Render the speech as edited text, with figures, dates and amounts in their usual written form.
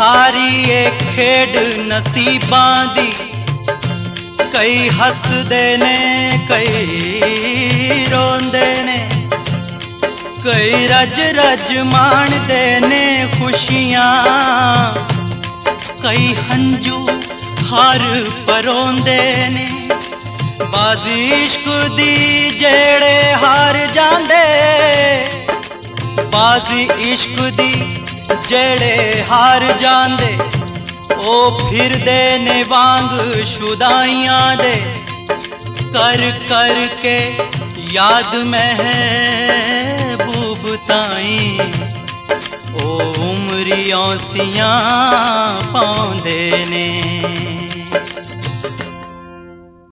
सारी ये खेड नसीबां दी, कई हसदे ने कई रोंदे ने, कई रज रज माणदे ने खुशियां, कई हंजू हर परोंदे ने। बाजी इश्क दी जेड़े हार जांदे, बाजी इश्क दी जेड़े हार जांदे, ओ फिरदे ने वांग शुदाइयां दे। कर कर के याद महबूब ताई, ओ उमरी औसियां पाउंदे ने।